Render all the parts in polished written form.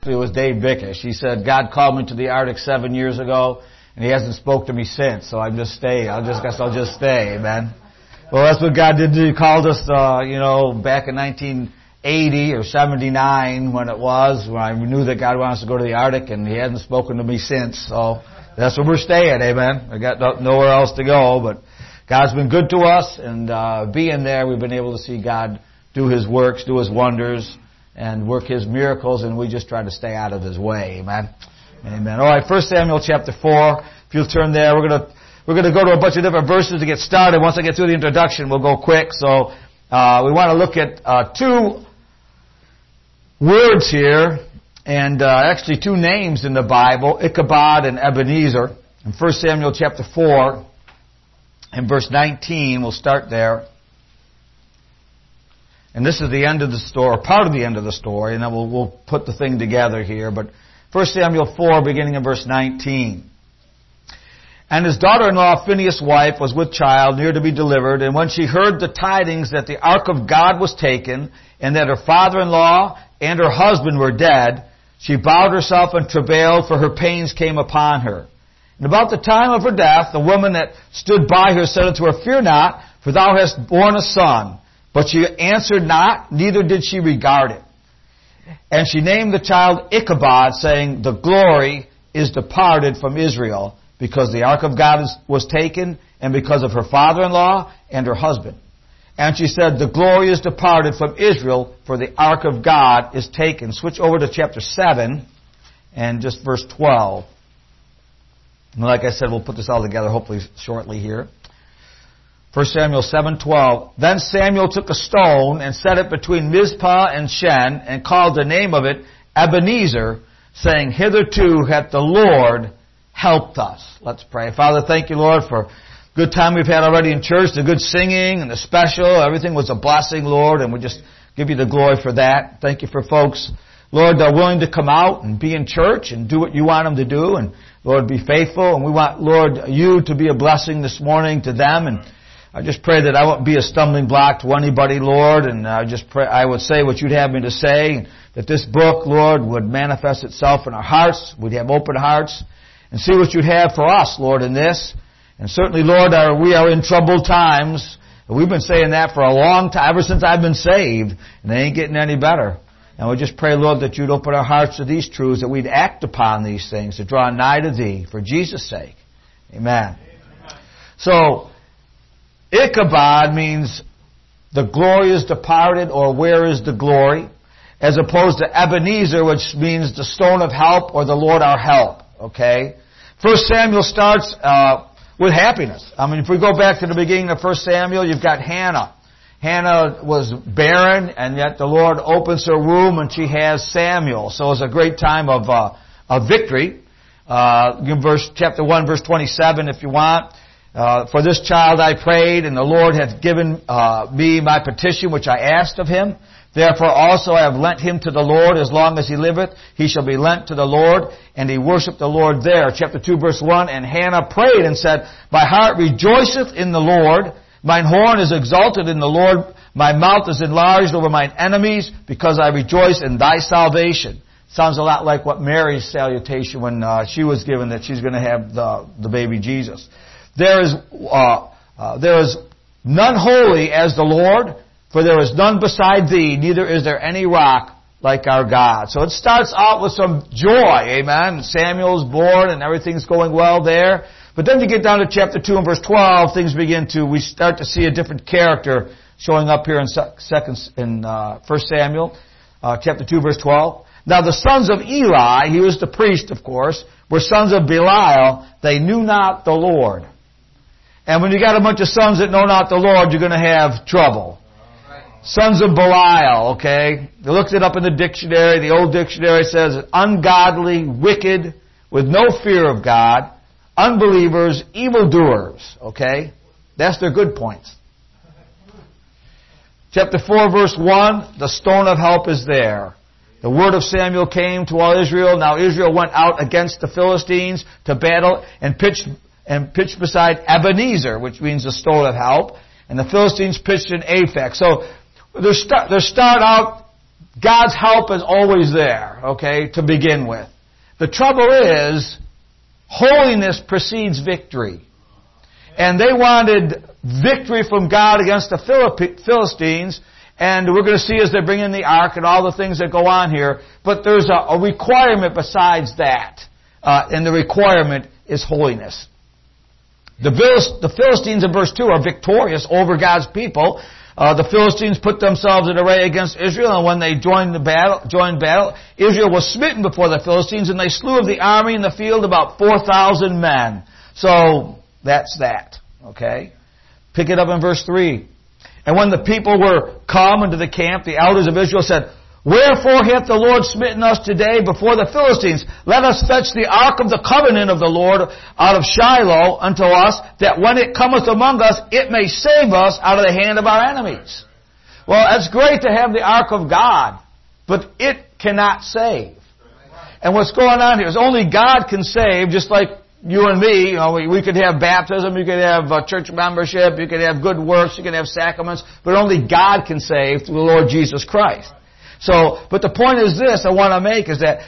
Actually, it was Dave Bickish. He said, God called me to the Arctic 7 years ago, and He hasn't spoke to me since, so I'm just staying. I'll just stay, amen. Well, that's what God did. He called us, back in 1980 or 79 when I knew that God wanted us to go to the Arctic, and He hasn't spoken to me since, so that's where we're staying, amen. I got nowhere else to go, but God's been good to us, and being there, we've been able to see God do His works, do His wonders, and work His miracles, and we just try to stay out of His way. Amen. Amen. All right, 1 Samuel chapter 4. If you'll turn there, we're going to go to a bunch of different verses to get started. Once I get through the introduction, we'll go quick. So we want to look at two words here, and actually two names in the Bible, Ichabod and Ebenezer. In 1 Samuel chapter 4 and verse 19, we'll start there. And this is the end of the story, or part of the end of the story, and then we'll put the thing together here. But 1 Samuel 4, beginning in verse 19. And his daughter-in-law, Phinehas' wife, was with child, near to be delivered. And when she heard the tidings that the ark of God was taken, and that her father-in-law and her husband were dead, she bowed herself and travailed, for her pains came upon her. And about the time of her death, the woman that stood by her said unto her, Fear not, for thou hast borne a son. But she answered not, neither did she regard it. And she named the child Ichabod, saying, The glory is departed from Israel, because the ark of God was taken, and because of her father-in-law and her husband. And she said, The glory is departed from Israel, for the ark of God is taken. Switch over to chapter 7, and just verse 12. And like I said, we'll put this all together hopefully shortly here. 1 Samuel 7:12. Then Samuel took a stone and set it between Mizpah and Shen, and called the name of it Ebenezer, saying, Hitherto hath the Lord helped us. Let's pray. Father, thank you, Lord, for good time we've had already in church, the good singing and the special. Everything was a blessing, Lord, and we just give you the glory for that. Thank you for folks, Lord, that are willing to come out and be in church and do what you want them to do, and Lord, be faithful. And we want, Lord, you to be a blessing this morning to them. And I just pray that I won't be a stumbling block to anybody, Lord, and I just pray I would say what you'd have me to say, and that this book, Lord, would manifest itself in our hearts. We'd have open hearts and see what you'd have for us, Lord, in this. And certainly, Lord, we are in troubled times. We've been saying that for a long time, ever since I've been saved, and they ain't getting any better. And we just pray, Lord, that you'd open our hearts to these truths, that we'd act upon these things, to draw nigh to thee, for Jesus' sake. Amen. So, Ichabod means the glory is departed, or where is the glory, as opposed to Ebenezer, which means the stone of help, or the Lord our help. Okay? 1 Samuel starts with happiness. I mean, if we go back to the beginning of 1 Samuel, you've got Hannah. Hannah was barren, and yet the Lord opens her womb, and she has Samuel. So it's a great time of victory. Chapter 1, verse 27, if you want. For this child I prayed, and the Lord hath given me my petition which I asked of him. Therefore also I have lent him to the Lord. As long as he liveth, he shall be lent to the Lord. And he worshipped the Lord there. Chapter 2, verse 1, And Hannah prayed and said, My heart rejoiceth in the Lord. Mine horn is exalted in the Lord. My mouth is enlarged over mine enemies, because I rejoice in thy salvation. Sounds a lot like what Mary's salutation when she was given that she's going to have the baby Jesus. There is none holy as the Lord, for there is none beside thee, neither is there any rock like our God. So it starts out with some joy, amen. Samuel's born and everything's going well there. But then you get down to chapter 2 and verse 12, we start to see a different character showing up here in 1 Samuel, chapter 2, verse 12. Now the sons of Eli, he was the priest, of course, were sons of Belial. They knew not the Lord. And when you got a bunch of sons that know not the Lord, you're going to have trouble. Sons of Belial, okay? They looked it up in the dictionary. The old dictionary says, ungodly, wicked, with no fear of God, unbelievers, evildoers, okay? That's their good points. Chapter 4, verse 1, the stone of help is there. The word of Samuel came to all Israel. Now Israel went out against the Philistines to battle and pitched beside Ebenezer, which means the stone of help. And the Philistines pitched in Aphek. So they start out God's help is always there, okay, to begin with. The trouble is, holiness precedes victory. And they wanted victory from God against the Philistines, and we're going to see as they bring in the ark and all the things that go on here. But there's a requirement besides that, and the requirement is holiness. The Philistines in verse 2 are victorious over God's people. The Philistines put themselves in array against Israel, and when they joined battle, Israel was smitten before the Philistines, and they slew of the army in the field about 4,000 men. So, that's that. Okay? Pick it up in verse 3. And when the people were come into the camp, the elders of Israel said, Wherefore hath the Lord smitten us today before the Philistines? Let us fetch the ark of the covenant of the Lord out of Shiloh unto us, that when it cometh among us, it may save us out of the hand of our enemies. Well, it's great to have the ark of God, but it cannot save. And what's going on here is only God can save, just like you and me. You know, we could have baptism, you could have church membership, you could have good works, you could have sacraments, but only God can save through the Lord Jesus Christ. So, but the point is this I want to make is that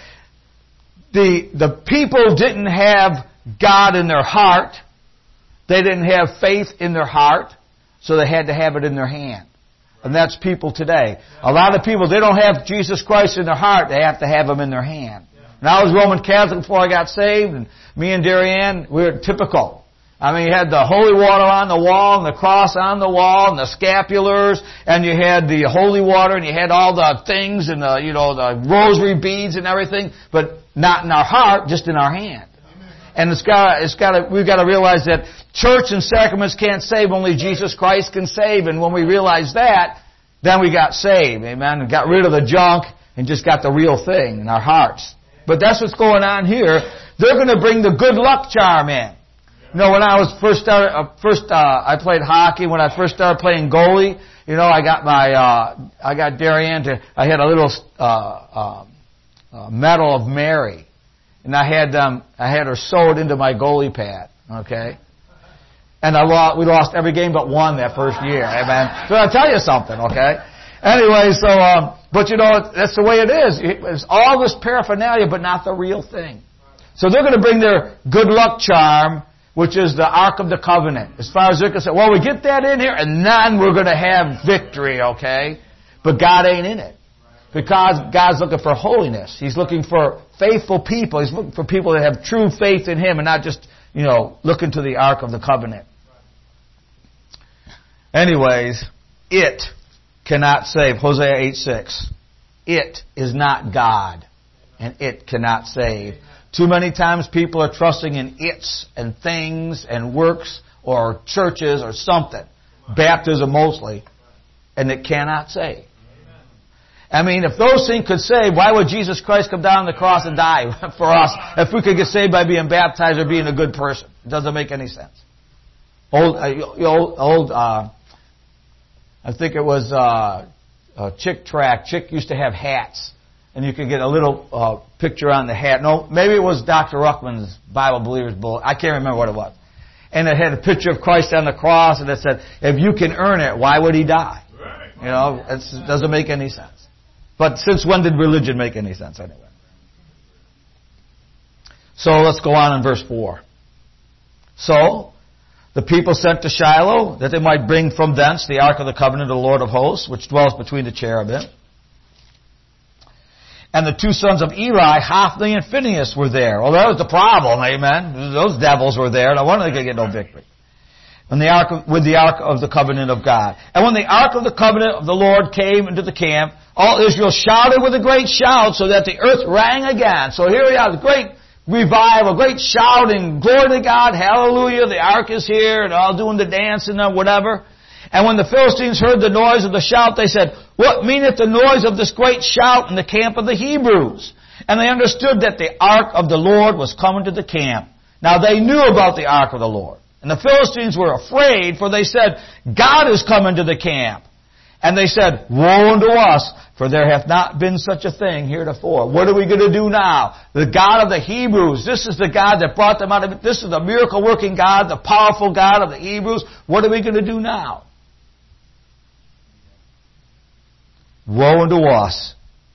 the people didn't have God in their heart. They didn't have faith in their heart, so they had to have it in their hand. And that's people today. A lot of people, they don't have Jesus Christ in their heart, they have to have Him in their hand. And I was Roman Catholic before I got saved, and me and Darianne, we were typical. I mean, you had the holy water on the wall, and the cross on the wall, and the scapulars, and you had the holy water, and you had all the things, and the rosary beads and everything, but not in our heart, just in our hand. And we've got to realize that church and sacraments can't save, only Jesus Christ can save, and when we realize that, then we got saved, amen, and got rid of the junk, and just got the real thing in our hearts. But that's what's going on here. They're going to bring the good luck charm in. You know, when I was I played hockey. When I first started playing goalie, I got Darianne I had a little medal of Mary, and I had her sewed into my goalie pad. Okay, and we lost every game but one that first year. Amen. So I'll tell you something. Okay. Anyway, but that's the way it is. It's all this paraphernalia, but not the real thing. So they're going to bring their good luck charm, which is the Ark of the Covenant. As far as they're concerned, well, we get that in here, and then we're going to have victory, okay? But God ain't in it. Because God's looking for holiness. He's looking for faithful people. He's looking for people that have true faith in Him and not just, looking to the Ark of the Covenant. Anyways, it cannot save. Hosea 8:6. It is not God, and it cannot save. Too many times people are trusting in its and things and works or churches or something. Baptism mostly. And it cannot save. I mean, if those things could save, why would Jesus Christ come down on the cross and die for us if we could get saved by being baptized or being a good person? It doesn't make any sense. I think it was Chick Tract. Chick used to have hats. And you could get a little picture on the hat. No, maybe it was Dr. Ruckman's Bible Believers Bulletin. I can't remember what it was. And it had a picture of Christ on the cross, and it said, if you can earn it, why would He die? It doesn't make any sense. But since when did religion make any sense anyway? So let's go on in verse 4. So, the people sent to Shiloh, that they might bring from thence the ark of the covenant of the Lord of hosts, which dwells between the cherubim. And the two sons of Eli, Hophni and Phinehas, were there. Well, that was the problem, amen. Those devils were there. No wonder they could get no victory. With the ark of the covenant of God. And when the ark of the covenant of the Lord came into the camp, all Israel shouted with a great shout, so that the earth rang again. So here we are, the great revival, great shouting, glory to God, hallelujah, the ark is here, and all doing the dance and whatever. And when the Philistines heard the noise of the shout, they said, What meaneth the noise of this great shout in the camp of the Hebrews? And they understood that the ark of the Lord was coming to the camp. Now they knew about the ark of the Lord. And the Philistines were afraid, for they said, God is coming to the camp. And they said, Woe unto us, for there hath not been such a thing heretofore. What are we going to do now? The God of the Hebrews, this is the God that brought them out of it. This is the miracle-working God, the powerful God of the Hebrews. What are we going to do now? Woe unto us,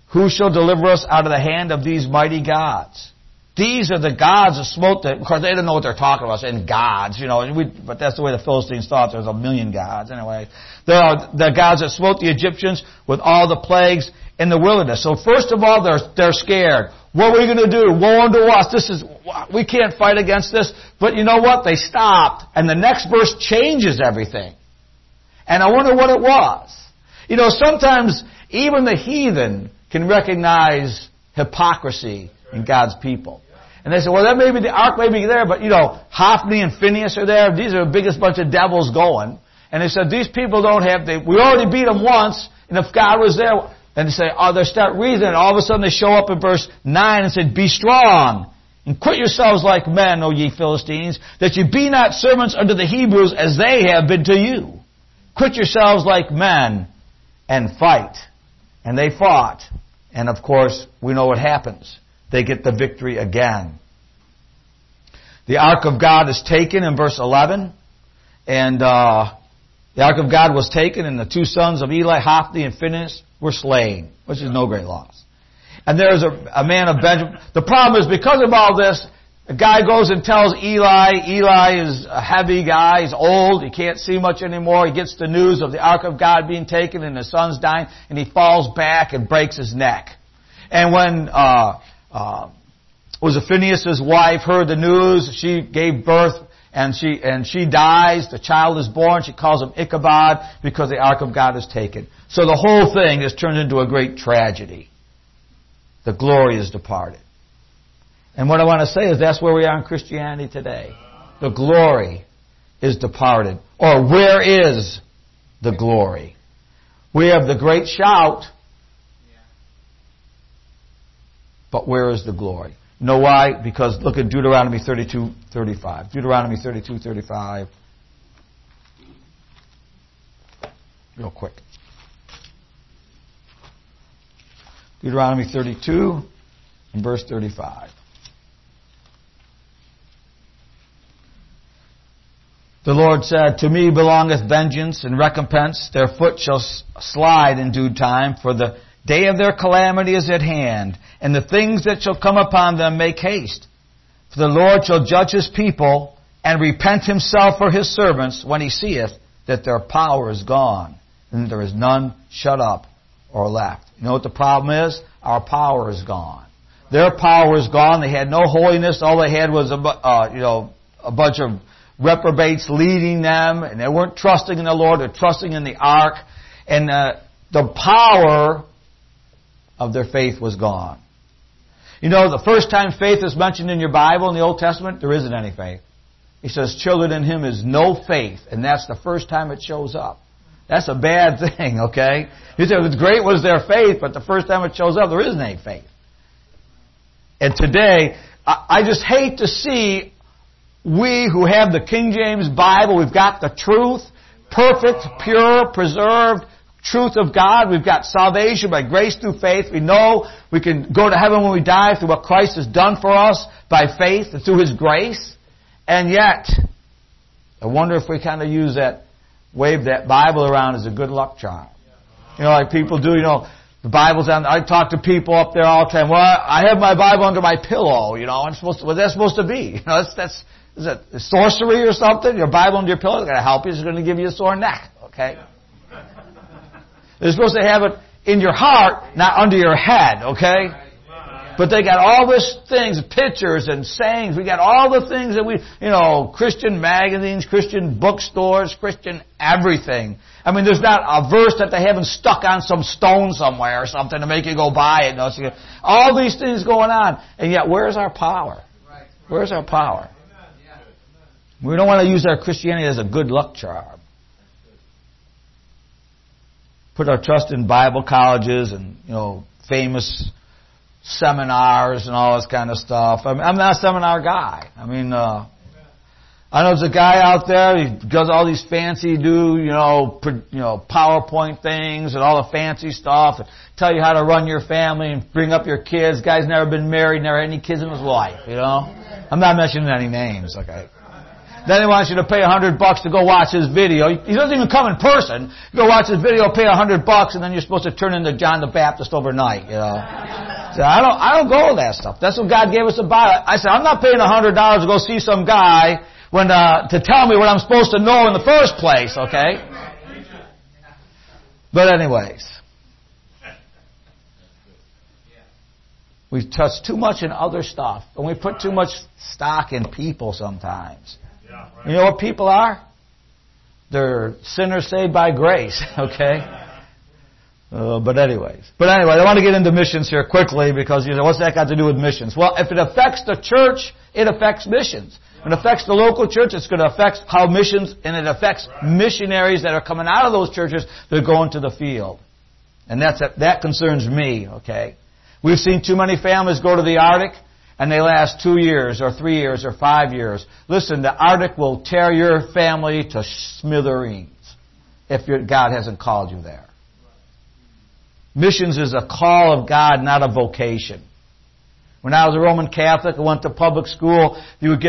Who shall deliver us out of the hand of these mighty gods? These are the gods that smote the... Of course, they don't know what they're talking about, saying gods, but that's the way the Philistines thought. There's a million gods. Anyway, there are the gods that smote the Egyptians with all the plagues in the wilderness. So first of all, they're scared. What are we going to do? Woe unto us. We can't fight against this. But you know what? They stopped. And the next verse changes everything. And I wonder what it was. Sometimes even the heathen can recognize hypocrisy in God's people. And they say, well, that may be the ark may be there, but Hophni and Phinehas are there. These are the biggest bunch of devils going. And they said, these people we already beat them once, and if God was there, and they say, they start reasoning, and all of a sudden they show up in verse 9 and said, be strong, and quit yourselves like men, O ye Philistines, that ye be not servants unto the Hebrews as they have been to you. Quit yourselves like men, and fight. And they fought. And of course, we know what happens. They get the victory again. The Ark of God is taken in verse 11. And the Ark of God was taken, and the two sons of Eli, Hophni and Phinehas, were slain, which is no great loss. And there is a man of Benjamin. The problem is, because of all this, a guy goes and tells Eli. Eli is a heavy guy. He's old. He can't see much anymore. He gets the news of the Ark of God being taken and his son's dying, and he falls back and breaks his neck. And when was Phinehas' wife heard the news, she gave birth, and she dies. The child is born. She calls him Ichabod because the Ark of God is taken. So the whole thing is turned into a great tragedy. The glory is departed. And what I want to say is that's where we are in Christianity today. The glory is departed. Or where is the glory? We have the great shout, but where is the glory? You know why? Because look at Deuteronomy 32:35. Deuteronomy 32:35. Real quick. Deuteronomy 32 and verse 35. The Lord said, to me belongeth vengeance and recompense. Their foot shall slide in due time, for the day of their calamity is at hand, and the things that shall come upon them make haste. For the Lord shall judge his people, and repent himself for his servants, when he seeth that their power is gone, and there is none shut up or left. You know what the problem is? Our power is gone. Their power is gone. They had no holiness. All they had was a bunch of reprobates leading them, and they weren't trusting in the Lord. They're trusting in the ark, and the power of their faith was gone. The first time faith is mentioned in your Bible in the Old Testament, there isn't any faith. He says, children in him is no faith, and that's the first time it shows up. That's a bad thing, okay? He said, it's great was their faith, but the first time it shows up, there isn't any faith. And today, I just hate to see we who have the King James Bible, we've got the truth, perfect, pure, preserved truth of God. We've got salvation by grace through faith. We know we can go to heaven when we die through what Christ has done for us by faith and through His grace. And yet, I wonder if we kind of wave that Bible around as a good luck charm. Like people do, the Bible's on. I talk to people up there all the time. Well, I have my Bible under my pillow, what's that supposed to be? Is it sorcery or something? Your Bible under your pillow is going to help you. It's going to give you a sore neck, okay? They're supposed to have it in your heart, not under your head, okay? But they got all these things, pictures and sayings. We got all the things that Christian magazines, Christian bookstores, Christian everything. I mean, there's not a verse that they haven't stuck on some stone somewhere or something to make you go buy it. All these things going on. And yet, where's our power? Where's our power? We don't want to use our Christianity as a good luck charm. Put our trust in Bible colleges and, famous seminars and all this kind of stuff. I'm not a seminar guy. I know there's a guy out there, he does all these fancy PowerPoint things and all the fancy stuff, and tell you how to run your family and bring up your kids. Guy's never been married, never had any kids in his life, I'm not mentioning any names, okay? Then he wants you to pay $100 to go watch his video. He doesn't even come in person. You go watch his video, pay $100, and then you're supposed to turn into John the Baptist overnight, you know. So I don't go with that stuff. That's what God gave us to buy. I said, I'm not paying $100 to go see some guy to tell me what I'm supposed to know in the first place, okay? But anyways, we touch too much in other stuff, and we put too much stock in people sometimes. You know what people are? They're sinners saved by grace, okay? But anyway, I want to get into missions here quickly because you know, what's that got to do with missions? Well, if it affects the church, it affects missions. If it affects the local church, it's going to affect how missions, and it affects missionaries that are coming out of those churches that go into the field. And that concerns me, okay? We've seen too many families go to the Arctic, and they last 2 years or 3 years or 5 years. Listen, the Arctic will tear your family to smithereens if God hasn't called you there. Missions is a call of God, not a vocation. When I was a Roman Catholic, I went to public school, you would get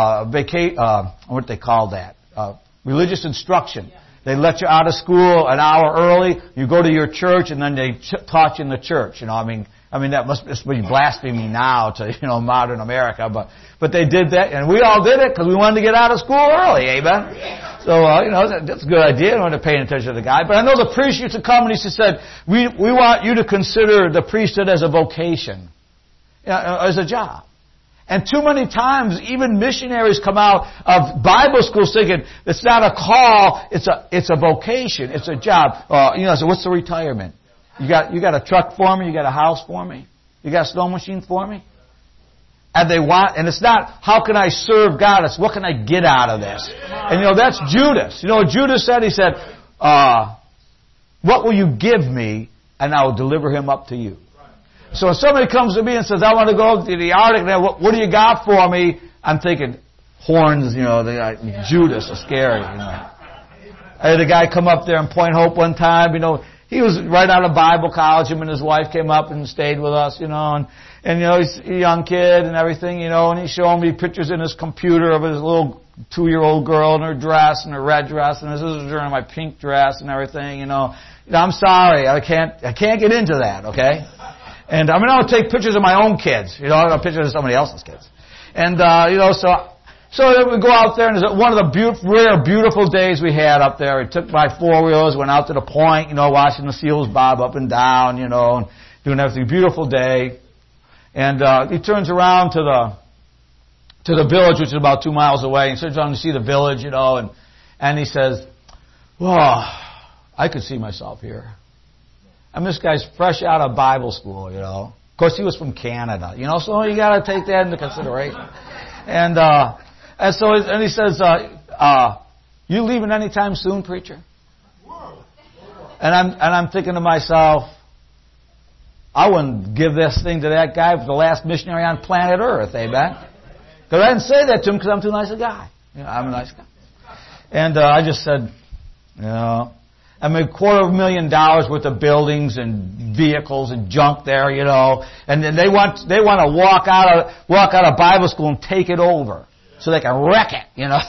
what they call that? Religious instruction. They let you out of school an hour early, you go to your church, and then they taught you in the church. You know, I mean that must be blasphemy now to, you know, modern America, but they did that, and we all did it because we wanted to get out of school early, amen? So, you know, that's a good idea. I don't want to pay attention to the guy. But I know the priest used to come and he said, we want you to consider the priesthood as a vocation, as a job. And too many times, even missionaries come out of Bible schools thinking it's not a call, it's a vocation, it's a job. So what's the retirement? You got a truck for me? You got a house for me? You got a snow machine for me? And it's not, how can I serve God? It's, what can I get out of this? And you know, that's Judas. You know what Judas said? He said, what will you give me, and I will deliver him up to you. So if somebody comes to me and says, I want to go to the Arctic, what do you got for me? I'm thinking, horns, you know, Judas is scary, you know. I had a guy come up there in Point Hope one time, you know, he was right out of Bible college. Him and his wife came up and stayed with us, you know, and you know, he's a young kid and everything, you know, and he's showing me pictures in his computer of his little 2-year-old girl in her dress, and her red dress, and this is during my pink dress and everything, you know. I'm sorry, I can't get into that, okay? And I mean, I'll take pictures of my own kids, you know, I don't pictures of somebody else's kids. And, you know, so we go out there, and it's one of the rare, beautiful days we had up there. We took my 4-wheelers, went out to the point, you know, watching the seals bob up and down, you know, and doing everything. Beautiful day. And he turns around to the village, which is about 2 miles away, and turns around to see the village, you know, and he says, "Well, I could see myself here." And this guy's fresh out of Bible school, you know. Of course, he was from Canada, you know, so you got to take that into consideration. And he says, "You leaving anytime soon, preacher?" And I'm thinking to myself, I wouldn't give this thing to that guy for the last missionary on planet Earth, amen? Because I didn't say that to him because I'm too nice a guy. You know, I'm a nice guy. And I just said, you know, I mean, $250,000 worth of buildings and vehicles and junk there, you know, and then they want to walk out of Bible school and take it over so they can wreck it, you know.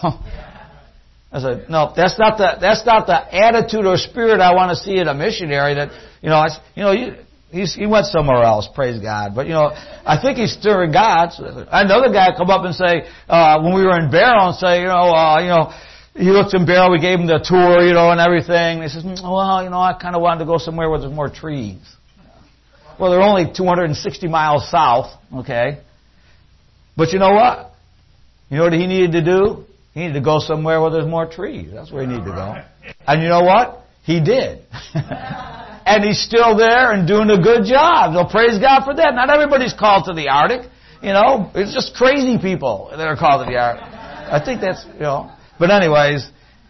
I said, no, that's not the attitude or spirit I want to see in a missionary. That, you know, he went somewhere else, praise God. But, you know, I think he's stirring God. So another guy come up and say, when we were in Barrow, and say, you know, he looked in Barrow, we gave him the tour, you know, and everything. He says, well, you know, I kind of wanted to go somewhere where there's more trees. Well, they're only 260 miles south, okay? But you know what? You know what he needed to do? He needed to go somewhere where there's more trees. That's where he needed to go. And you know what? He did. And he's still there and doing a good job. So praise God for that. Not everybody's called to the Arctic. You know, it's just crazy people that are called to the Arctic. I think that's, you know. But anyways,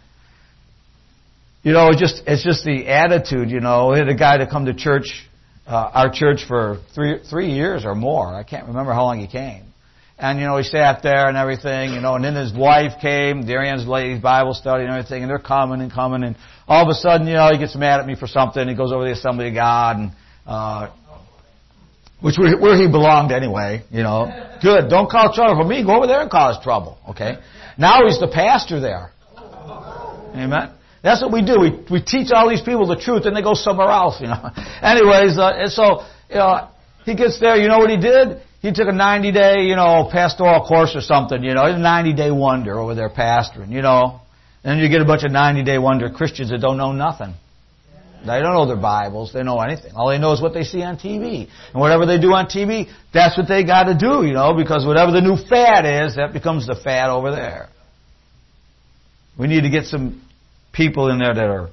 you know, it's just the attitude, you know. We had a guy to come to church, our church for three years or more. I can't remember how long he came. And, you know, he sat there and everything, you know, and then his wife came, Darian's ladies' Bible study and everything, and they're coming, and all of a sudden, you know, he gets mad at me for something. He goes over to the Assembly of God, and Where he belonged anyway, you know. Good. Don't cause trouble for me. Go over there and cause trouble. Okay. Now he's the pastor there. Amen. That's what we do. We teach all these people the truth, and they go somewhere else, you know. Anyways, and so he gets there. You know what he did? He took a 90-day, you know, pastoral course or something. You know, he's a 90-day wonder over there pastoring. You know, and you get a bunch of 90-day wonder Christians that don't know nothing. They don't know their Bibles. They know anything. All they know is what they see on TV. And whatever they do on TV, that's what they got to do, you know, because whatever the new fad is, that becomes the fad over there. We need to get some people in there that are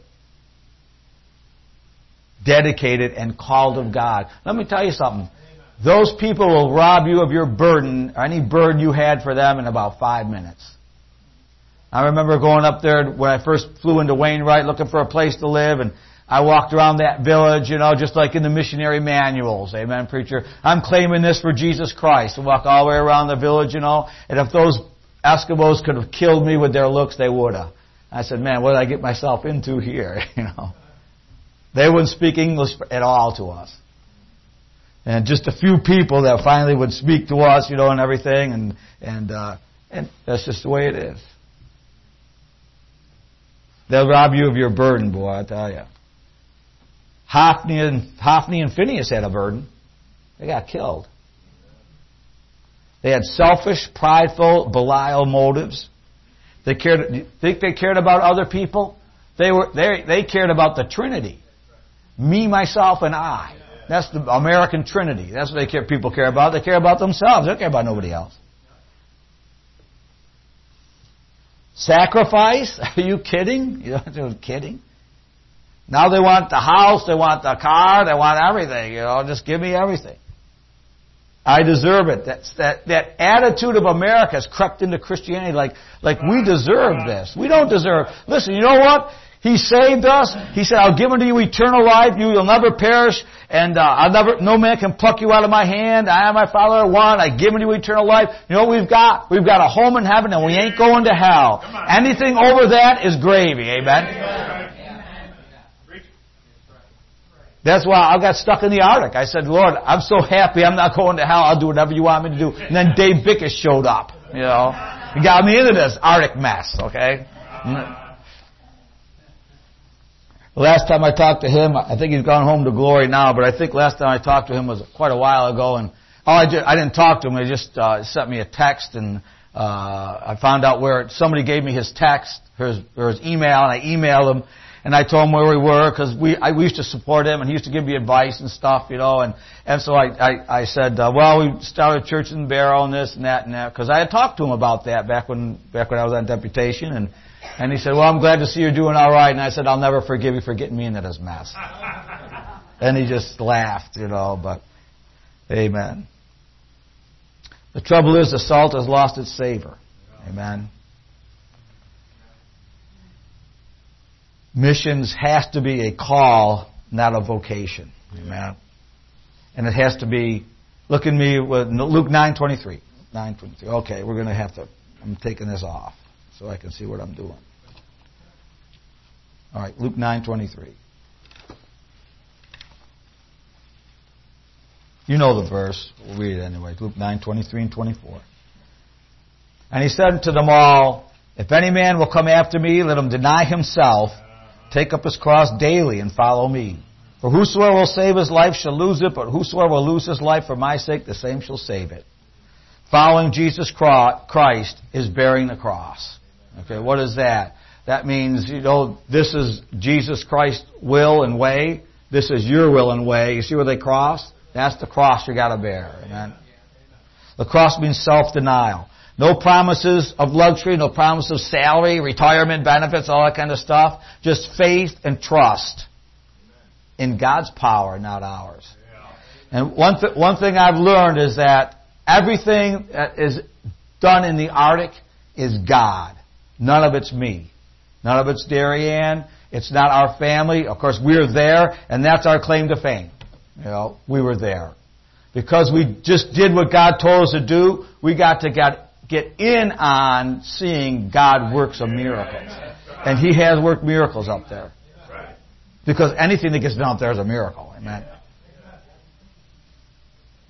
dedicated and called of God. Let me tell you something. Those people will rob you of your burden, or any burden you had for them, in about 5 minutes. I remember going up there when I first flew into Wainwright looking for a place to live, and I walked around that village, you know, just like in the missionary manuals. Amen, preacher. I'm claiming this for Jesus Christ. And walk all the way around the village, you know. And if those Eskimos could have killed me with their looks, they would have. I said, man, what did I get myself into here? You know. They wouldn't speak English at all to us. And just a few people that finally would speak to us, you know, and everything. And that's just the way it is. They'll rob you of your burden, boy, I tell you. Hophni and Phinehas had a burden. They got killed. They had selfish, prideful, Belial motives. Think they cared about other people? They cared about the Trinity. Me, myself, and I. That's the American Trinity. That's what people care about. They care about themselves. They don't care about nobody else. Sacrifice? Are you kidding? You're kidding? Now they want the house, they want the car, they want everything. You know, just give me everything. I deserve it. That attitude of America has crept into Christianity like we deserve this. We don't deserve. Listen, you know what? He saved us. He said, I'll give unto you eternal life. You will never perish. And no man can pluck you out of my hand. I am my Father are one. I give unto you eternal life. You know what we've got? We've got a home in heaven, and we ain't going to hell. Anything over that is gravy. Amen? That's why I got stuck in the Arctic. I said, Lord, I'm so happy I'm not going to hell. I'll do whatever you want me to do. And then Dave Bickus showed up. You know, he got me into this Arctic mess. Okay. The last time I talked to him, I think he's gone home to glory now, but I think last time I talked to him was quite a while ago, and I didn't talk to him. He just sent me a text, and I found out where somebody gave me his text or his email, and I emailed him, and I told him where we were, because we used to support him, and he used to give me advice and stuff, you know, and so I said, well, we started a church in Barrow and this and that, because I had talked to him about that back when I was on deputation, and he said, well, I'm glad to see you're doing all right. And I said, I'll never forgive you for getting me into this mess. And he just laughed, you know, but amen. The trouble is the salt has lost its savor. Amen. Missions has to be a call, not a vocation. Amen. And it has to be, look at me with Luke 9:23. 9:23. Okay, we're going to have to, I'm taking this off so I can see what I'm doing. All right, Luke 9:23. You know the verse. We'll read it anyway. Luke 9:23 and 24. And he said to them all, if any man will come after me, let him deny himself, take up his cross daily, and follow me. For whosoever will save his life shall lose it, but whosoever will lose his life for my sake, the same shall save it. Following Jesus Christ is bearing the cross. Okay, what is that? That means, you know, this is Jesus Christ's will and way. This is your will and way. You see where they cross? That's the cross you got to bear. Amen. The cross means self-denial. No promises of luxury, no promise of salary, retirement benefits, all that kind of stuff. Just faith and trust in God's power, not ours. And one thing I've learned is that everything that is done in the Arctic is God. None of it's me. None of it's Darien. It's not our family. Of course, we're there, and that's our claim to fame. You know, we were there. Because we just did what God told us to do, we got to get in on seeing God work some miracles. And He has worked miracles up there. Because anything that gets done up there is a miracle. Amen.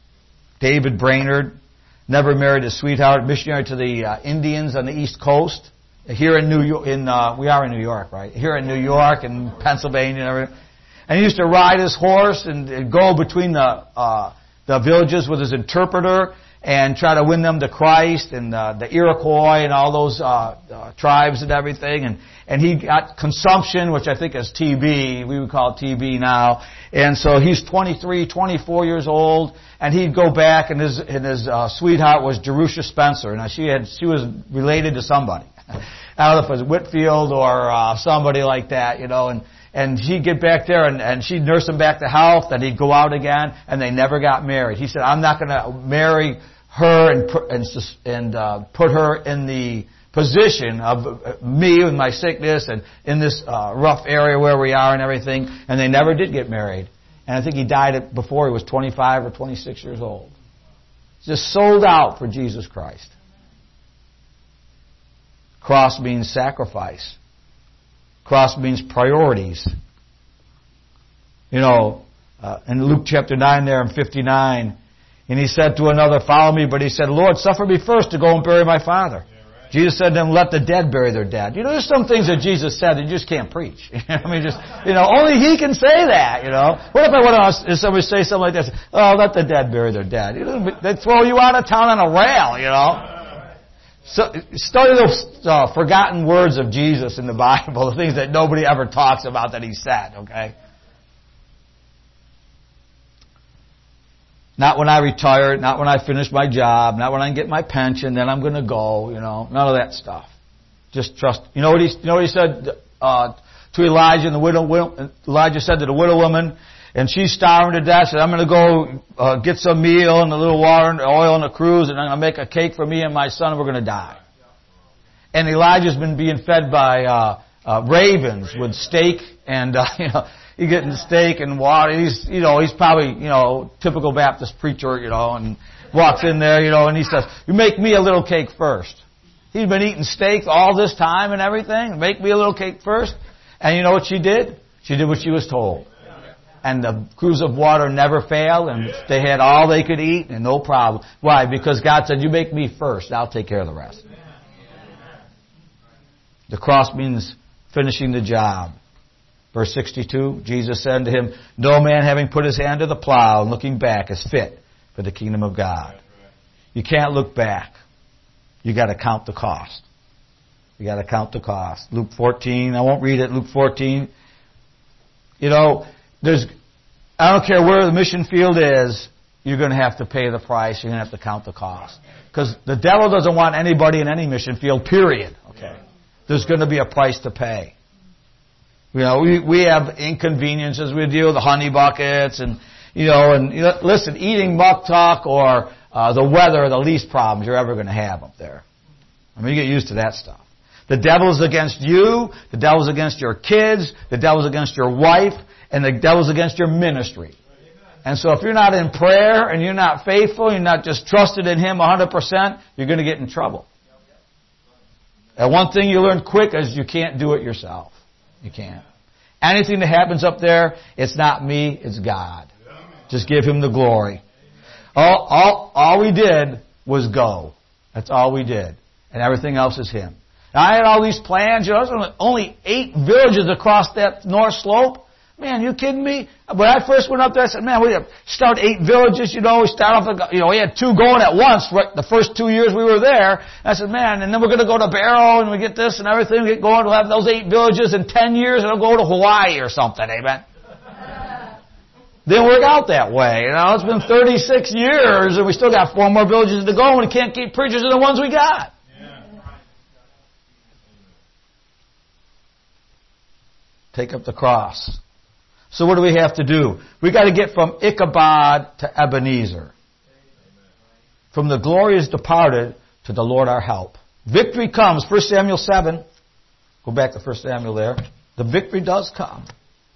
David Brainerd, never married his sweetheart, missionary to the Indians on the East Coast. Here in New York, we are in New York, right? Here in New York and Pennsylvania and everything. And he used to ride his horse and go between the villages with his interpreter and try to win them to Christ, and the Iroquois and all those tribes and everything. And he got consumption, which I think is TB. We would call it TB now. And so he's 23, 24 years old, and he'd go back, and his sweetheart was Jerusha Spencer. Now she was related to somebody. I don't know if it was Whitfield or somebody like that, And he'd get back there, and she'd nurse him back to health, and he'd go out again, and they never got married. He said, I'm not going to marry her and put her in the position of me with my sickness and in this rough area where we are and everything. And they never did get married. And I think he died before he was 25 or 26 years old. Just sold out for Jesus Christ. Cross means sacrifice. Cross means priorities. In Luke chapter 9 there in 59, and he said to another, follow me, but he said, Lord, suffer me first to go and bury my father. Yeah, right. Jesus said to him, let the dead bury their dead. There's some things that Jesus said that you just can't preach. Only he can say that, What if I want to, somebody say something like this? Oh, let the dead bury their dead. They throw you out of town on a rail, So, study those forgotten words of Jesus in the Bible, the things that nobody ever talks about that he said, okay? Not when I retire, not when I finish my job, not when I get my pension, then I'm going to go, none of that stuff. Just trust. You know what he said to Elijah and the widow? Elijah said to the widow woman, and she's starving to death, said, I'm going to go get some meal and a little water and oil and a cruse, and I'm going to make a cake for me and my son, and we're going to die. And Elijah's been being fed by ravens with steak and he's getting steak and water. He's probably typical Baptist preacher, and walks in there, and he says, "You make me a little cake first." He's been eating steak all this time and everything. Make me a little cake first. And you know what she did? She did what she was told. And the cruse of water never failed, and they had all they could eat, and no problem. Why? Because God said, "You make me first, I'll take care of the rest." The cross means finishing the job. Verse 62, Jesus said to him, no man having put his hand to the plow and looking back is fit for the kingdom of God. You can't look back. You got to count the cost. You got to count the cost. Luke 14, I won't read it. Luke 14. I don't care where the mission field is, you're going to have to pay the price. You're going to have to count the cost. Because the devil doesn't want anybody in any mission field, period. Okay. There's going to be a price to pay. We have inconveniences. We deal with the honey buckets listen, eating muck tuck or the weather are the least problems you're ever going to have up there. You get used to that stuff. The devil's against you. The devil's against your kids. The devil's against your wife. And the devil's against your ministry. And so if you're not in prayer and you're not faithful, you're not just trusted in him 100%, you're going to get in trouble. And one thing you learn quick is you can't do it yourself. You can't. Anything that happens up there, it's not me, it's God. Just give him the glory. All we did was go. That's all we did. And everything else is him. Now, I had all these plans. There's only 8 villages across that north slope. Man, you kidding me? When I first went up there, I said, man, we have start 8 villages, we start off, we had 2 going at once, right, the first 2 years we were there. And I said, man, and then we're going to go to Barrow, and we get this and everything, we get going, we'll have those 8 villages in 10 years, and we'll go to Hawaii or something, amen? Didn't work out that way, it's been 36 years, and we still got 4 more villages to go, and we can't keep preachers than the ones we got. Take up the cross. So what do we have to do? We got to get from Ichabod to Ebenezer. From the glorious departed to the Lord our help. Victory comes. 1 Samuel 7. Go back to 1 Samuel there. The victory does come.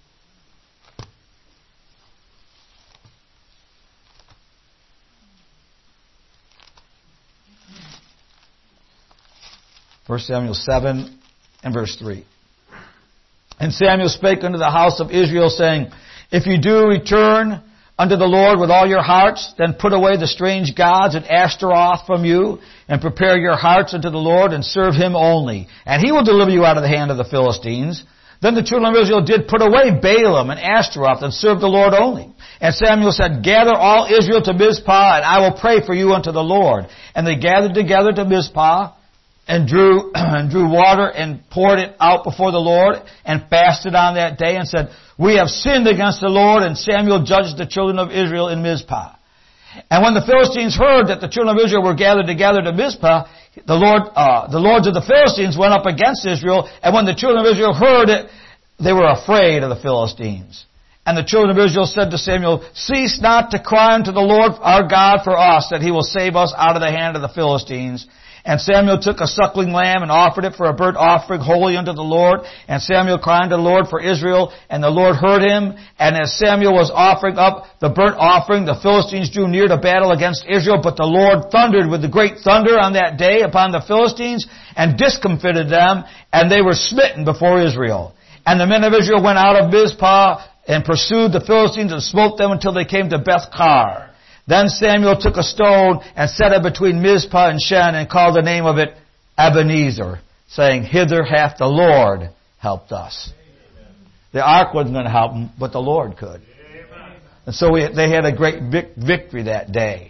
First Samuel 7 and verse 3. And Samuel spake unto the house of Israel, saying, if you do return unto the Lord with all your hearts, then put away the strange gods and Ashtaroth from you, and prepare your hearts unto the Lord, and serve Him only. And He will deliver you out of the hand of the Philistines. Then the children of Israel did put away Balaam and Ashtaroth, and serve the Lord only. And Samuel said, gather all Israel to Mizpah, and I will pray for you unto the Lord. And they gathered together to Mizpah, and drew water, and poured it out before the Lord, and fasted on that day, and said, we have sinned against the Lord. And Samuel judged the children of Israel in Mizpah. And when the Philistines heard that the children of Israel were gathered together to Mizpah, the lords of the Philistines went up against Israel. And when the children of Israel heard it, they were afraid of the Philistines. And the children of Israel said to Samuel, cease not to cry unto the Lord our God for us, that He will save us out of the hand of the Philistines. And Samuel took a suckling lamb and offered it for a burnt offering holy unto the Lord. And Samuel cried unto the Lord for Israel, and the Lord heard him. And as Samuel was offering up the burnt offering, the Philistines drew near to battle against Israel. But the Lord thundered with the great thunder on that day upon the Philistines, and discomfited them, and they were smitten before Israel. And the men of Israel went out of Mizpah, and pursued the Philistines, and smote them until they came to Beth-kar. Then Samuel took a stone and set it between Mizpah and Shen, and called the name of it Ebenezer, saying, hither hath the Lord helped us. Amen. The ark wasn't going to help them, but the Lord could. Amen. And so they had a great victory that day.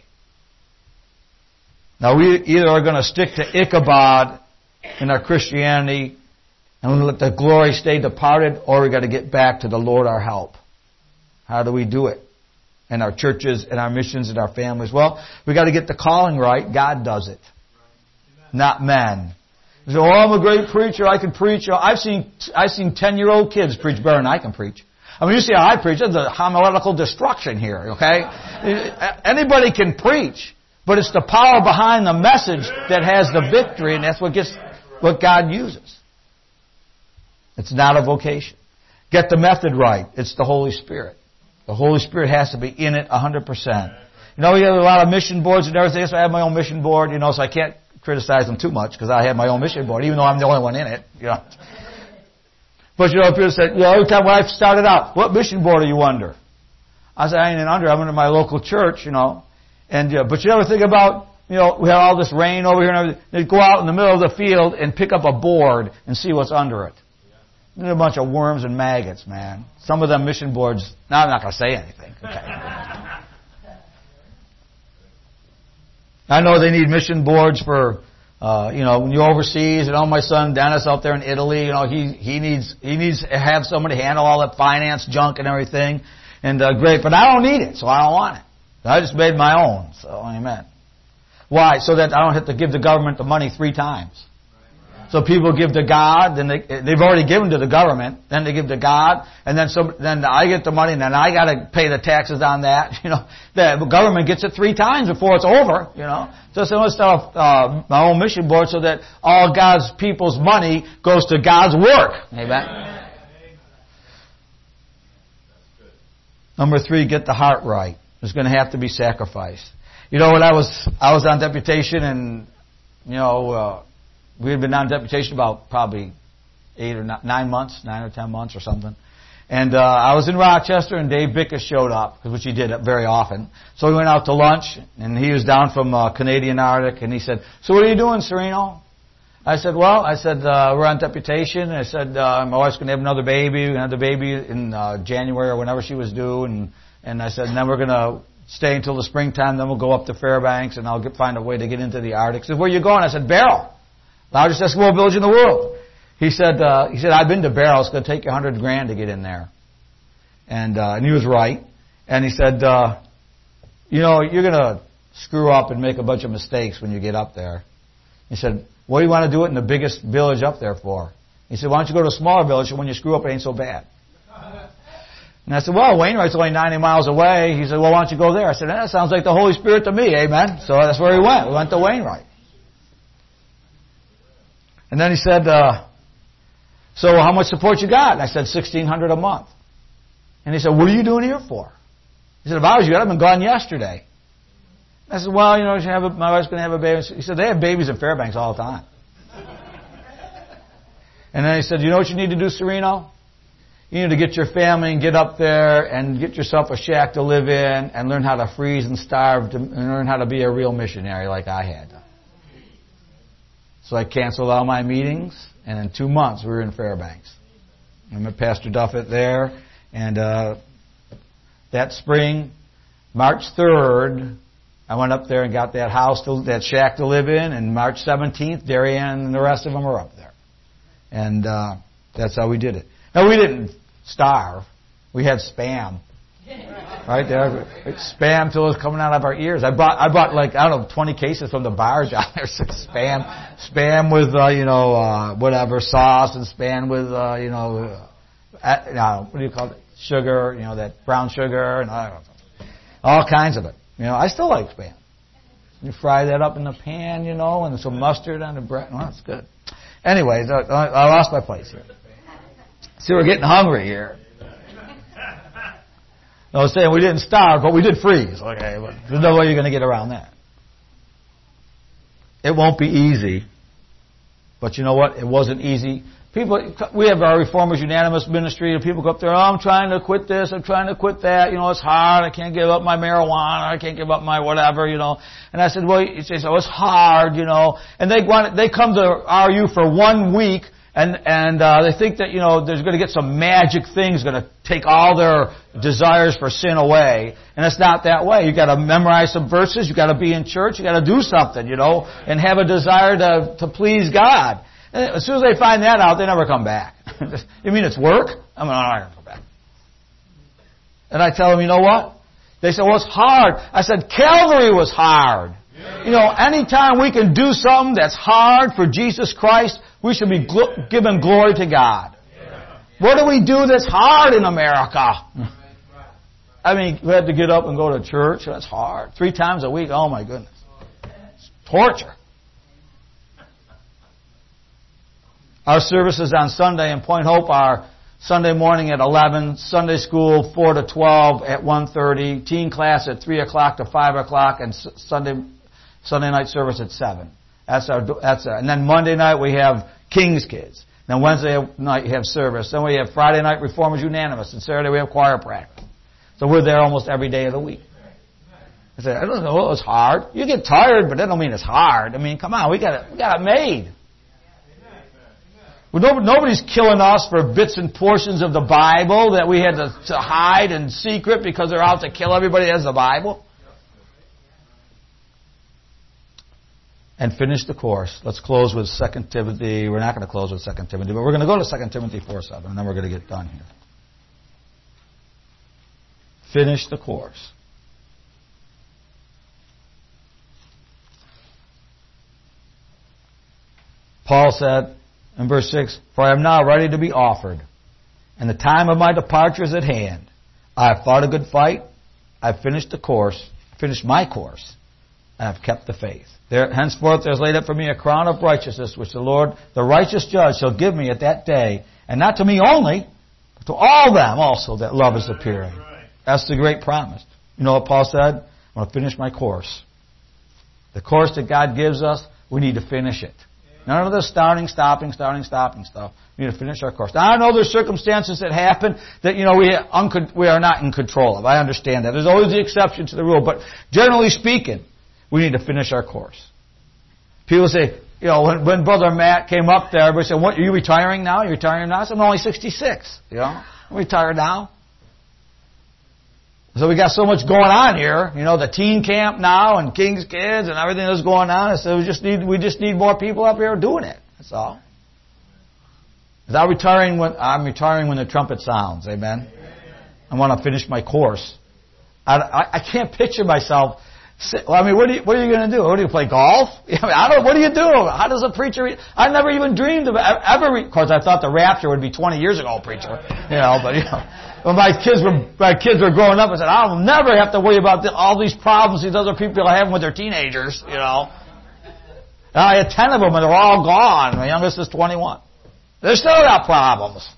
Now we either are going to stick to Ichabod in our Christianity and let the glory stay departed, or we've got to get back to the Lord our help. How do we do it? In our churches, in our missions, in our families. Well, we got to get the calling right. God does it, not men. You say, "Oh, I'm a great preacher. I can preach." I've seen 10-year-old kids preach better than I can preach. I mean, you see how I preach. There's a homiletical destruction here. Okay, anybody can preach, but it's the power behind the message that has the victory, and that's what God uses. It's not a vocation. Get the method right. It's the Holy Spirit. The Holy Spirit has to be in it 100%. You know, we have a lot of mission boards and everything. So I have my own mission board, so I can't criticize them too much because I have my own mission board, even though I'm the only one in it. But people say, every time when I started out, what mission board are you under? I said, I ain't under. I'm under my local church, And but you ever think about, we have all this rain over here and everything. They go out in the middle of the field and pick up a board and see what's under it. There's a bunch of worms and maggots, man. Some of them mission boards. Now I'm not going to say anything. Okay. I know they need mission boards for, when you're overseas. My son Dennis out there in Italy. He needs to have somebody handle all that finance junk and everything. And great, but I don't need it, so I don't want it. I just made my own. So amen. Why? So that I don't have to give the government the money 3 times. So people give to God, then they've already given to the government, then they give to God, and then I get the money, and then I got to pay the taxes on that. The government gets it 3 times before it's over. So some of the stuff, my own mission board, so that all God's people's money goes to God's work. Amen. Number 3, get the heart right. There's going to have to be sacrifice. When I was on deputation, and we had been on deputation about probably 9 or 10 months or something. And I was in Rochester, and Dave Bickus showed up, which he did very often. So we went out to lunch, and he was down from Canadian Arctic, and he said, so what are you doing, Sereno? I said, we're on deputation. I said, my wife's going to have another baby. We're going to have the baby in January or whenever she was due. And I said, and then we're going to stay until the springtime, then we'll go up to Fairbanks, and I'll find a way to get into the Arctic. He said, where are you going? I said, Barrow. Largest Eskimo village in the world. He said, I've been to Barrow. It's going to take you $100,000 to get in there. And he was right. And he said, you're going to screw up and make a bunch of mistakes when you get up there. He said, what do you want to do it in the biggest village up there for? He said, why don't you go to a smaller village, and when you screw up, it ain't so bad. And I said, well, Wainwright's only 90 miles away. He said, well, why don't you go there? I said, that sounds like the Holy Spirit to me, amen. So that's where we went. We went to Wainwright. And then he said, so how much support you got? And I said, $1,600 a month. And he said, what are you doing here for? He said, if I was you, I'd have been gone yesterday. I said, well, my wife's going to have a baby. He said, they have babies in Fairbanks all the time. And then he said, you know what you need to do, Sereno? You need to get your family and get up there and get yourself a shack to live in and learn how to freeze and starve and learn how to be a real missionary like I had. So I canceled all my meetings, and in 2 months we were in Fairbanks. I met Pastor Duffett there, and that spring, March 3rd, I went up there and got that house, that shack to live in, and March 17th, Darien and the rest of them were up there. And that's how we did it. Now, we didn't starve. We had Spam. Right there. Spam till it was coming out of our ears. I bought like, I don't know, 20 cases from the bar down there. Spam with, whatever, sauce, and Spam with, what do you call it? Sugar, that brown sugar, and I don't know. All kinds of it. I still like Spam. You fry that up in the pan, and some mustard on the bread. Well, that's good. Anyways, I lost my place here. See, we're getting hungry here. I was saying we didn't starve, but we did freeze. Okay, but there's no way you're going to get around that. It won't be easy. But you know what? It wasn't easy. We have our Reformers Unanimous ministry, and people go up there, I'm trying to quit this, I'm trying to quit that, it's hard, I can't give up my marijuana, I can't give up my whatever, And I said, well, it's hard, And they come to RU for 1 week, and they think that, there's going to get some magic things going to take all their desires for sin away. And it's not that way. You got to memorize some verses, you got to be in church, you got to do something, and have a desire to please God. And as soon as they find that out, they never come back. You mean it's work? I'm not going to come back. And I tell them, you know what? They say, well, it's hard. I said, Calvary was hard. Anytime we can do something that's hard for Jesus Christ, we should be giving glory to God. What do we do that's hard in America? I mean, we had to get up and go to church. That's hard. 3 times a week. Oh, my goodness. It's torture. Our services on Sunday in Point Hope are Sunday morning at 11, Sunday school 4 to 12 at 1:30, teen class at 3 o'clock to 5 o'clock, and Sunday night service at 7. And then Monday night we have King's Kids. Then Wednesday night you have service. Then we have Friday night Reformers Unanimous, and Saturday we have choir practice. So we're there almost every day of the week. I said, I don't know, it was hard. You get tired, but that don't mean it's hard. I mean, come on, we got it made. Well, nobody's killing us for bits and portions of the Bible that we had to hide in secret because they're out to kill everybody that has the Bible. And finish the course. Let's close with 2 Timothy. We're not going to close with 2 Timothy, but we're going to go to 2 Timothy 4:7, and then we're going to get done here. Finish the course. Paul said in verse 6, for I am now ready to be offered, and the time of my departure is at hand. I have fought a good fight. I have finished my course, and I have kept the faith. Henceforth there is laid up for me a crown of righteousness, which the Lord, the righteous judge, shall give me at that day, and not to me only, but to all them also that love is appearing. That's the great promise. You know what Paul said? I'm going to finish my course. The course that God gives us, we need to finish it. None of the stopping stuff. We need to finish our course. Now, I know there's circumstances that happen that, we are not in control of. I understand that. There's always the exception to the rule. But generally speaking, we need to finish our course. People say, when Brother Matt came up there, everybody said, what, are you retiring now? You're retiring now? I said, I'm only 66. I'm retired now. So we got so much going on here, the teen camp now and King's Kids and everything that's going on. So we just need more people up here doing it. That's all. I'm retiring when the trumpet sounds. Amen. I want to finish my course. I can't picture myself. What are you going to do? What do you play golf? What do you do? How does a preacher? I never even dreamed of ever. Of course, I thought the rapture would be 20 years ago, preacher. When my kids were growing up, I said, I'll never have to worry about all these problems these other people are having with their teenagers. And I had 10 of them, and they're all gone. My youngest is 21. They still got problems.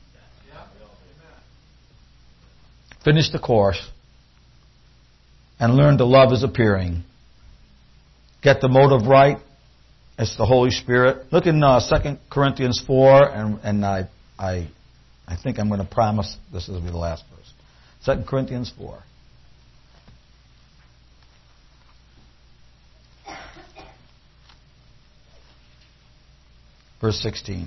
Finish the course. And learn to love is appearing. Get the motive right. It's the Holy Spirit. Look in 2 Corinthians 4, and I I think I'm going to promise this will be the last verse. 2 Corinthians 4. Verse 16.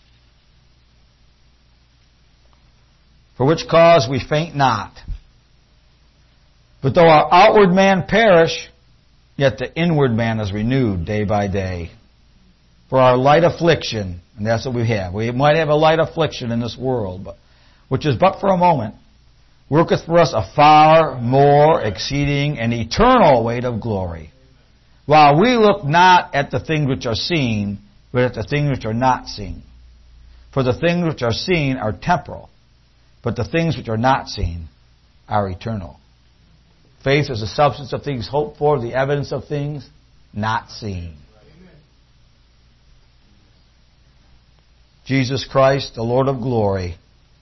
For which cause we faint not. But though our outward man perish, yet the inward man is renewed day by day. For our light affliction, and that's what we have. We might have a light affliction in this world, which is but for a moment, worketh for us a far more exceeding and eternal weight of glory. While we look not at the things which are seen, but at the things which are not seen. For the things which are seen are temporal, but the things which are not seen are eternal. Faith is the substance of things hoped for, the evidence of things not seen. Jesus Christ, the Lord of glory,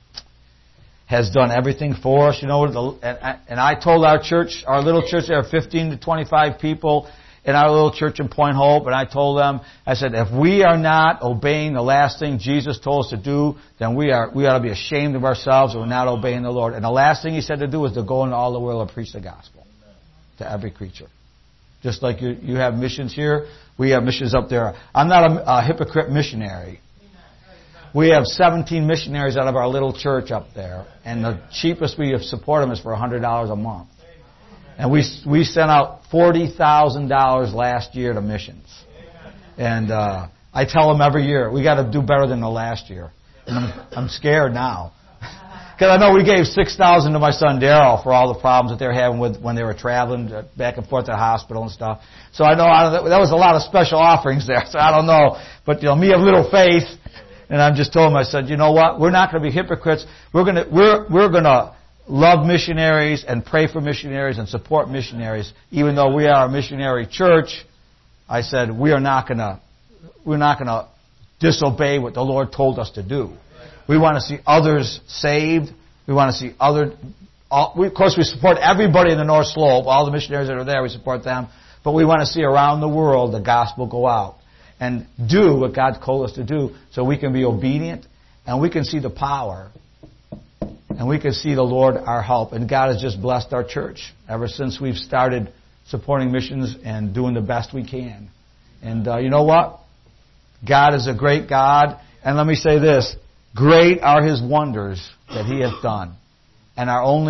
has done everything for us. You know, and I told our church, our little church, there are 15 to 25 people in our little church in Point Hope, and I told them, I said, if we are not obeying the last thing Jesus told us to do, then we ought to be ashamed of ourselves and we're not obeying the Lord. And the last thing He said to do was to go into all the world and preach the gospel to every creature. Just like you have missions here, we have missions up there. I'm not a hypocrite missionary. We have 17 missionaries out of our little church up there, and the cheapest we support them is for $100 a month. And we sent out $40,000 last year to missions. And I tell them every year, we got to do better than the last year. And I'm scared now. Because I know we gave $6,000 to my son Daryl for all the problems that they were having when they were traveling back and forth to the hospital and stuff. So I know that was a lot of special offerings there. So I don't know. But me of little faith. And I'm just told him, I said, you know what? We're not going to be hypocrites. We're going to love missionaries and pray for missionaries and support missionaries. Even though we are a missionary church, I said we're not going to disobey what the Lord told us to do. We want to see others saved. We want to see of course, we support everybody in the North Slope. All the missionaries that are there, we support them. But we want to see around the world the gospel go out and do what God told us to do so we can be obedient and we can see the power and we can see the Lord our help. And God has just blessed our church ever since we've started supporting missions and doing the best we can. And you know what? God is a great God. And let me say this. Great are His wonders that He hath done. And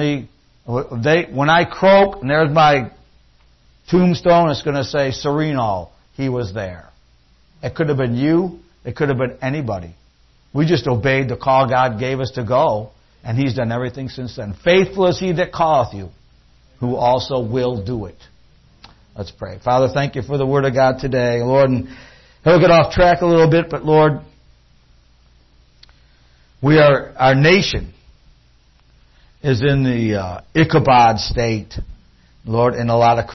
when I croak and there's my tombstone, it's going to say, Sereno, He was there. It could have been you. It could have been anybody. We just obeyed the call God gave us to go, and He's done everything since then. Faithful is He that calleth you, who also will do it. Let's pray. Father, thank You for the Word of God today. Lord, and he'll get off track a little bit, but Lord, our nation is in the Ichabod state, Lord, in a lot of